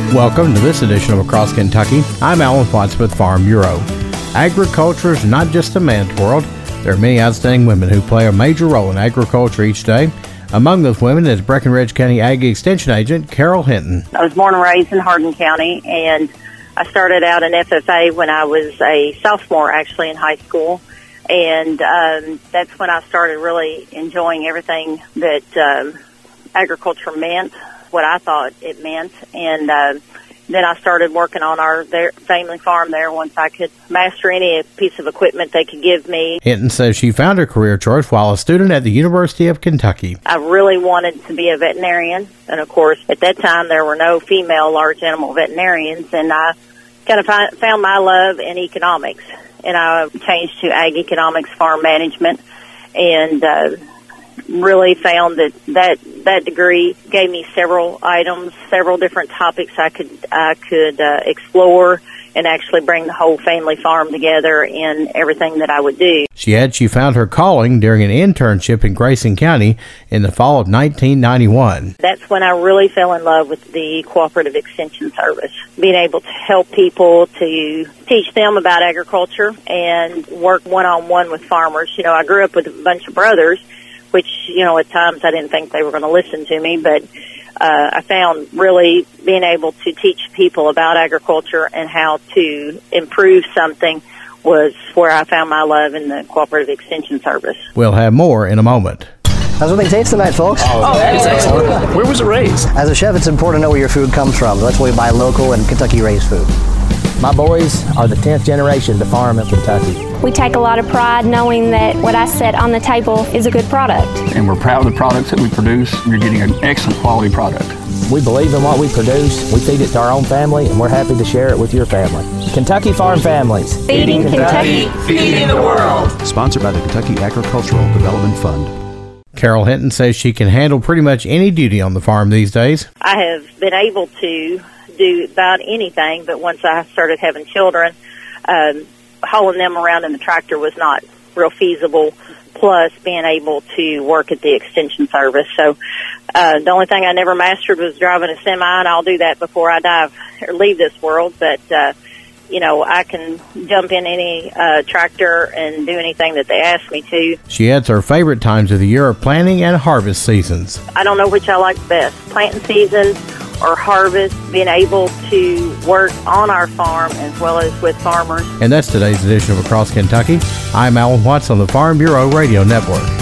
Welcome to this edition of Across Kentucky. I'm Alan Watts with Farm Bureau. Agriculture is not just a man's world. There are many outstanding women who play a major role in agriculture each day. Among those women is Breckinridge County Ag Extension Agent Carol Hinton. I was born and raised in Hardin County, and I started out in FFA when I was a sophomore, actually, in high school. And that's when I started really enjoying everything that agriculture meant, what I thought it meant. And then I started working on our family farm there once I could master any piece of equipment they could give me. Hinton says she found her career choice while a student at the University of Kentucky. I really wanted to be a veterinarian. And, of course, at that time there were no female large animal veterinarians. And I kind of found my love in economics. And I changed to ag economics farm management and really found that degree gave me several items, several different topics I could explore and actually bring the whole family farm together in everything that I would do. She found her calling during an internship in Grayson County in the fall of 1991. That's when I really fell in love with the Cooperative Extension Service, being able to help people, to teach them about agriculture and work one-on-one with farmers. You know, I grew up with a bunch of brothers, which, you know, at times I didn't think they were going to listen to me, but I found really being able to teach people about agriculture and how to improve something was where I found my love in the Cooperative Extension Service. We'll have more in a moment. How's what they taste tonight, folks? Oh, that's excellent. Where was it raised? As a chef, it's important to know where your food comes from. That's why we buy local and Kentucky-raised food. My boys are the 10th generation to farm in Kentucky. We take a lot of pride knowing that what I set on the table is a good product. And we're proud of the products that we produce. You're getting an excellent quality product. We believe in what we produce. We feed it to our own family, and we're happy to share it with your family. Kentucky Farm Families. Feeding Kentucky, feeding the world. Sponsored by the Kentucky Agricultural Development Fund. Carol Hinton says she can handle pretty much any duty on the farm these days. I have been able to do about anything, but once I started having children, hauling them around in the tractor was not real feasible, plus being able to work at the Extension Service. So the only thing I never mastered was driving a semi, and I'll do that before I die or leave this world. But, you know, I can jump in any tractor and do anything that they ask me to. She adds her favorite times of the year are planting and harvest seasons. I don't know which I like best, planting season or harvest, being able to work on our farm as well as with farmers. And that's today's edition of Across Kentucky. I'm Alan Watts on the Farm Bureau Radio Network.